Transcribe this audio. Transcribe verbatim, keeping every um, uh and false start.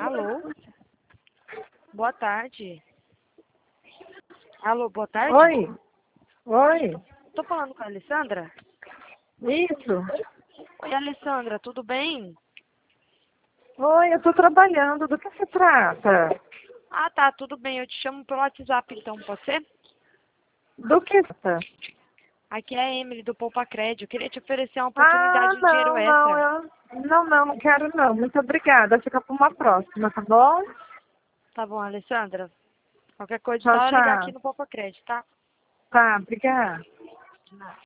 Alô? Boa tarde. Alô, boa tarde? Oi. Oi. Tô falando com a Alessandra? Isso. Oi, Alessandra, tudo bem? Oi, eu tô trabalhando. Do que se trata? Ah, tá, tudo bem. Eu te chamo pelo WhatsApp, então, pode ser? Do que se trata? Aqui é a Emily, do Poupa Crédito. Eu queria te oferecer uma Ah, oportunidade de dinheiro não, não. extra. Eu... Não, não, não quero não. Muito obrigada. Fica para uma próxima, tá bom? Tá bom, Alessandra? Qualquer coisa, Tchau, só ligar aqui tchau. no Poupa Crédito, tá? Tá, obrigada. De nada.